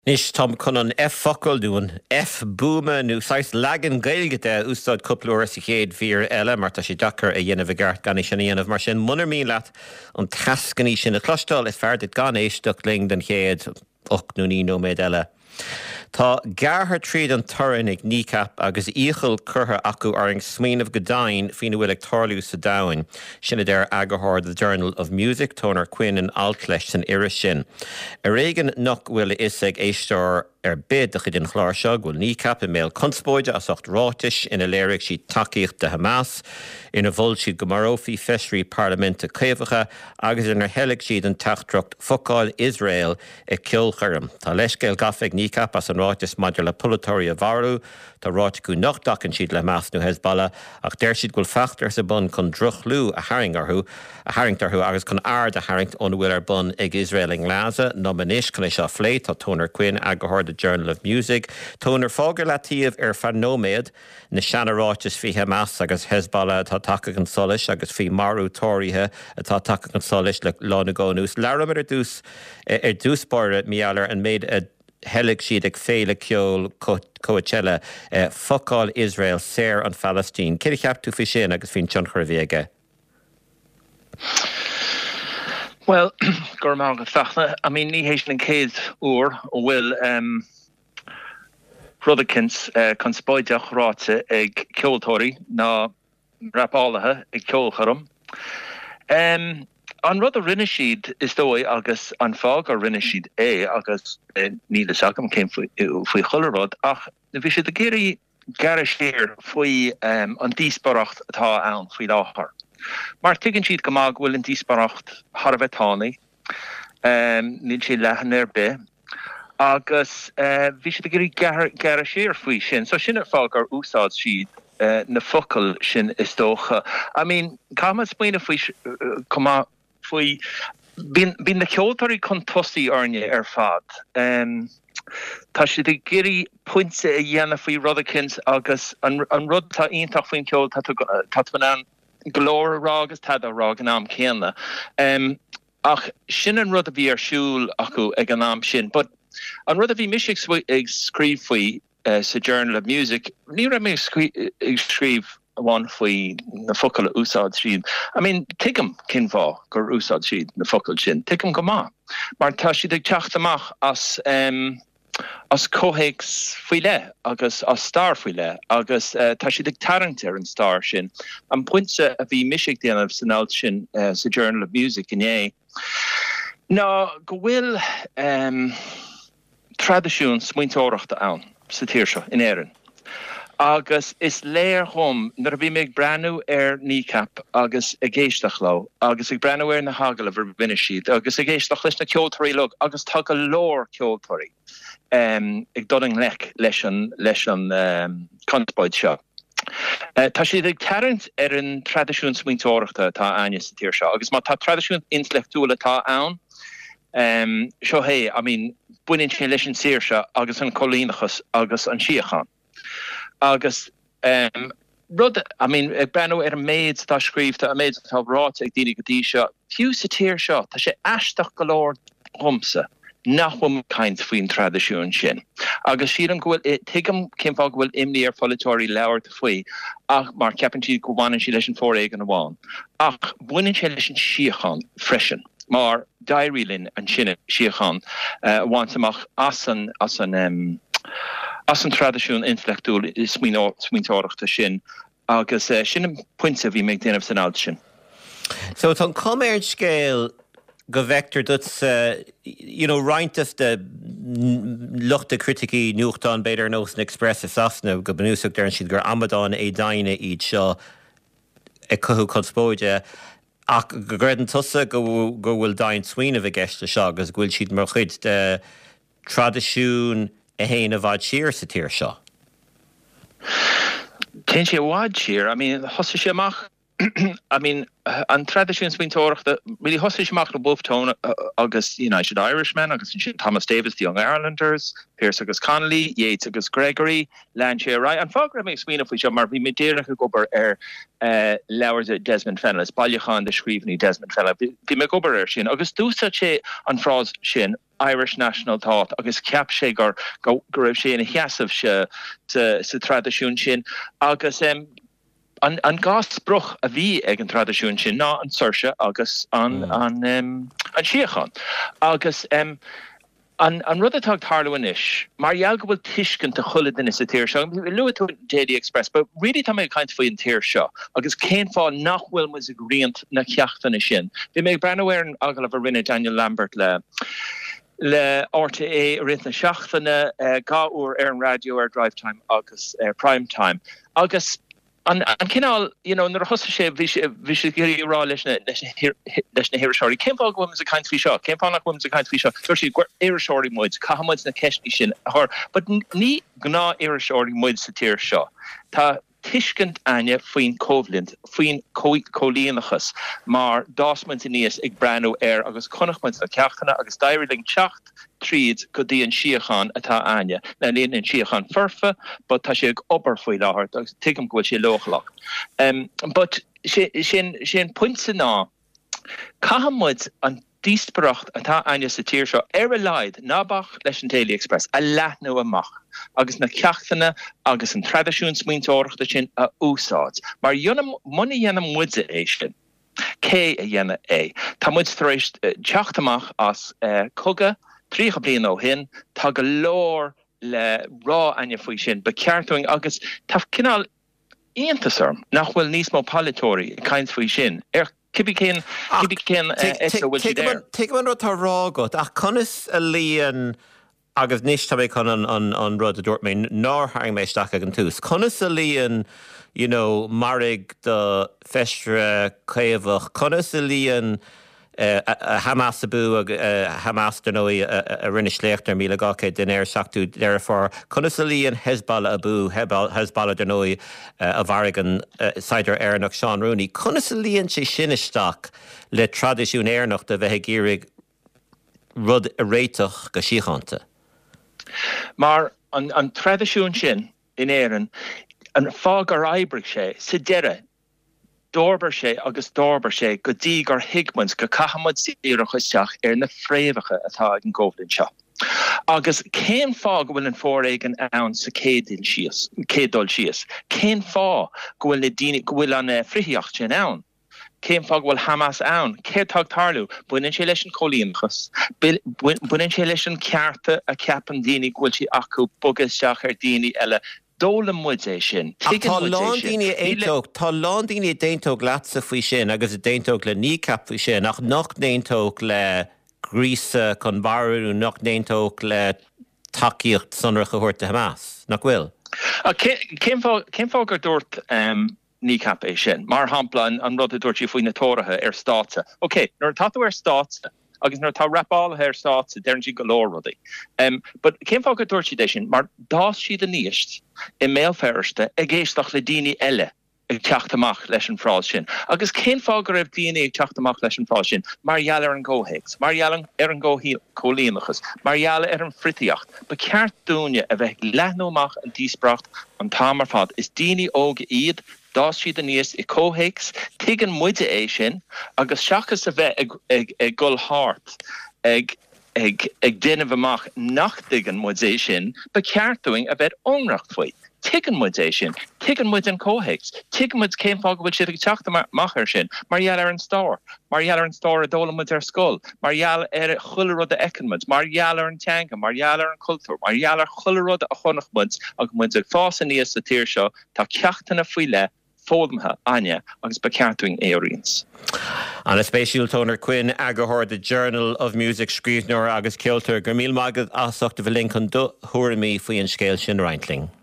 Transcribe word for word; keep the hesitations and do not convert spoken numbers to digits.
Nis Tom chun an F focail dúin, F búma nó sais legan gailgite úsáid cúpla sa chéad bhíor eile mar tá sé dachar a dhéanamh a gceart gan is sin íanamh mar sin munar mín leat an tascaní sin na clostáil is fearrad gan éisteach ling den chéad och nó ní nóméid eile. Tá garthar tríd an turin ag nícap agus íchil curtha acu ar an smaoinmh godain fina bhfuil ag tarlú sa dain. Sinna déir agathir the Journal of Music, tónar cuin an altleis san iris sin. A réigen nach bhfuil is ag éistear ar bid a chud in chláir seo bhfuil nícap i méil conspóide as ocht ráis ina léirigh si takeíocht de Hamas, ina bhfuil siad go marófaí feisrí parlamente céimhacha agus inar heilig siad an teachtracht focail Israel i Kilcharm. Tá leiscéil gafig nícap as an ráis maidir le polatóirí a bharú, tá ráit go nach dacan siad le Hamas nó Hezbollah ach déir siad gúil feachtar sa bun chun druchlú a haingarthú, a haingtarthú agus chun ard a haingt ón bhfuil ar bun ag Israel in Gaza, nó manis chun é seo phléit tá tónar cuin agathir the Journal of Music, tónar fágur latíomh ar fanóméad na seanaráis fi Hamas agus Hezbollah atá take an solis agus fi marú tóirithe atá take an solis le lánagónús. Leramid ar dús ar dúspáire mialar an méid a heilig siad ag féile ceol Coachella focail Israel séir an Palestine. Céir cheap tú fi sin agus fin tionchar bhéige? Well, gur má go fachna, I mean, ní hééis an céad úr ó bhfuil um, rudakins uh, conspóideach ráte ag ceoltóirí ná rapálathe ag ceolcharum. Um, an rud a rinne siad is dói agus an fág a rinne siad é agus uh, níle sagam céim faoi chularrod ach na bhí siad a géirí gara séir faoi um, an díosbaracht atá ann faoi láthar. Mar tuigeann siad go maith bhfuil an díosbaracht har a bheith tánaí, um, níl sé lehan ar be, agus uh, bhí siad a géirí gara séir faoi sin, so sin ar fág ar úsáid siad uh, na focail sin is dócha. I mean, cá smaoine faoi uh, comá faoi bín na ceoltóirí chun tosaí orne ar fad. Um, Tá si de géirí puinte a dhéanana faoi rudakins agus an, an rud tá ionintach faoin ceol tá an glór rá agus tad a rá an am céanna. Um, ach sin an rud a bhí ar siúl acu ag an am sin, but an rud a bhí mis ag scríb faoi uh, sa Journal of Music, ní ra mé ag scríb bhain faoi na focail úsáid siad. I mean, tuigim cin bhá gur úsáid siad na focail sin, tuigim go maith. Mar tá siad ag teacht amach as um, as cóhéigs faoi le, agus as star faoi le, agus uh, tá siad ag tarrant ar an star sin. An puinte a bhí mis ag déanamh san áit sin uh, sa Journal of Music in é. Ná go bhfuil um, tradiisiún smaointeoireachta ann sa tír seo in éireann. Agus is léir chum nar bhí méid breanú ar nícap agus a géisteach lá, agus ag breanú ar na hagal a bhar bine siad, agus a géisteach leis na ceoltóirí lug, agus tá go leor ceoltóirí um, ag doling lech leis an, leis an um, conspóid seo. Uh, tá siad ag tarrant ar an tradiisiún smaointeoireachta tá aine sa tír seo, agus má tá tradiisiún intellectuúla tá ann, um, seo hé, I mean, buinn sin leis an sír seo, agus an cholínachas agus an siachan. Agus um, rud, I mean, ag brenn ar a méid tá scríbta a méid tá ráit ag daoine go dtí seo, fiú sa tír seo, tá sé eisteach go leor thomsa nach bhfuil caint faoin tradiisiún sin. Agus siad an bhfuil tuigim cén fág bhfuil imní ar folatóirí leabhar faoi, ach mar ceapann siad go bhhainn si leis an fóréig an bháin. Ach buinn sé leis an siachan freisin, mar dairílinn an sinne siachan uh, bhaintamach as an as an um, as an tradiisiún intellectuúil is smaointeoireachta sin, agus uh, sin an puinte bhí méid déanamh san áit sin. So tá coméir scéal go vector that's uh, you know right of the luchta critici nuchtán beidir nós an express asasna go benúsach der an siad gur amadán é daine iad seo e cothú conspóide ach go greidan tusa go go bhfuil dain swin a bheith geiste seo agus bhfuil siad mar chuid de tradiisiún a héin a bhaid siar sa tír seo. Cén sé bháid siar, I mean, thosa sé amach I mean, uh, an tradiisiún smaointeoireachta, really thosa sé amach le buftón uh, agus United Irishmen, agus Thomas Davis, the Young Irelanders, Pearse agus Connolly, Yates agus Gregory, Lanche Wright, an fág raibh mé smaoineh faoi seo mar bhí mé déireach go gobar ar uh, leabhar de Desmond Fennell, Bailliachan de scríbhní Desmond Fennell, bhí mé gobar ar sin, agus dúsa sé an frás sin Irish national thought agus ceap sé gur go raibh sé ina cheasamh se sa tradiisiún sin agus um, an an gasbruch a bhí ag an tradiisiún sin ná an soirse agus an mm. an um, an siochan agus um, An an rud atá tarluin ish, mar jaal go bhfuil tiiscin a chuile in is a tíir seo, luú tú J D Express, but really tá mé kaint faoi an tíir seo, agus céim fá nachhfuil mu a griant na ceachtain sin. Bhí mé brenair an agal a rinne Daniel Lambert le le R T A a rith na seachtainna uh, gaúr ar an radio ar drive time agus uh, prime time. Agus An an cinál, you know, nar hosa sé bhí sé géirí rá leis na hiiriseoirí. Céim fá go a caiint fhí seo, céim fá nach go a caiint fhí seo, tuair sí éiriseoirí muid, cahamid na ceisní sin thir, but ní gná éiriseoirí muid sa tíir seo. Tá tiiscint aine faoin cóhlint, faoin cólíonachas, mar dásmuint níos ag breanú air agus connachmuint na ceachtainna agus dairling teacht tríd go dtí an siochan atá aine. Na líon an siochan furfa, but tá sé ag obair faoi láthair, agus tuigim go bhfuil sé lochlach. Um, but sin sin puint sa ná, cahamid an díosbaracht atá aine sa tíir seo ar a leid nábach leis an Daily Express a leathnú amach agus na ceachtainna agus an tradiisiún smaointeoireachta sin a úsáid. Mar dionam muna dhéanam muide é sin. Cé a dhéana é. Tá muid thréis teachtamach as uh, coga trícha bliain ó hin, tá go leor le rá aine faoi sin, be ceartúing agus tá cinál íontasarm nach bhfuil níos mó palatóirí caint faoi sin. Er Kibi cén Kibi cén essa bhfuil si there. Take man tá rá got ach conas a líon agus níos tá mé chun an an an rud a dúirt mé ná haing mé isteach ag an tús. Conas a líon, you know, marig de festre céimhach, conas a líon Uh, a Hamas abu a uh, Hamas denoi a rinne slechter míle gake den air seachú therefore consolí an Hezbollah abu Hezbollah denoi a varigan cider airnach Sean Rooney consolíon sé sinneisteach le tradiisiún airnach de bheit gérig rud a réitoch go síchante. Mar an an tradiisiún sin in éan an fágar aibrig sé sa deire Dorber sé agus dorber sé go dtí gur hiigmans go cahamad síirechuisteach ar na fréimhacha atá an ggóhlinn seo. Agus céim fá go bhfuil an fóréig an ann sa cédul sios, cédul sios. Céim fá go bhfuil na daoine go bhfuil an frithíocht sin ann. Céim fá go bhfuil Hamas ann, cé tag tarlú, buineann sé leis an cholíonchas, buineann sé leis an cearta a ceapan daoine go bhfuil si acu bugasteach ar daoine eile. Dóla muid é sin. Tá lándaoine éintóg, tá lándaoine déintóg leatsa faoi sin agus a déintóg le nícap faoi sin ach nach déintóg le grísa chun barú nach déintóg le takeíocht sonracha chuirta Hamas. Nach bhfuil? Céim fá gur dúirt nícap é sin, mar hampla an rud a dúirt faoi na tóirithe ar státe. Ok, nuair tatú ar státe, agus nar tá rapáil ar státe dearn si go leor rudaí. Um, but céim fá go dúirt si sin, mar dás siad a níost i méalferirste ag géisteach le daoine eile ag teachtamach leis an fráil sin. Agus cén fá go raibh daoine ag teachtamach leis an fráil sin, mar gheall ar an ggóhéics, mar gheall ar an cholíonachas, mar gheall ar an frithíocht, ba ceart dúine a bheith leathnúach an díospracht an támar fad is daoine óg iad dás siad a níos i cóhéics, tuigeann muide é sin, agus seachas a bheith ag, ag, ag gul háart ag ag ag déanamh amach nach tuigeann muide é sin, ba ceartúing a bheith ónracht faoi. Tuigeann muide é sin, tuigeann muide an cóhéics, tuigeann muide céim fá go bhfuil siad ag teachtamach ar sin, mar gheall ar an stáir, mar gheall ar an stáir a dóla muid ar scoil, mar gheall ar chuile rud a ecanmuid, mar gheall ar an teanga, mar gheall ar an cultúr, mar gheall ar chuile rud a chonach muid, agus muid ag fása níos sa tíir seo, tá ceachtainna faoi le fódamthe aine agus ba ceartúing éiríonn. An a spéisiúil tónar Quinn agahor the Journal of Music scríbhneoir agus ceoltar gur míl mágad asachta bhfuil linn chun do thuairimí faoi an scéil sin reintling.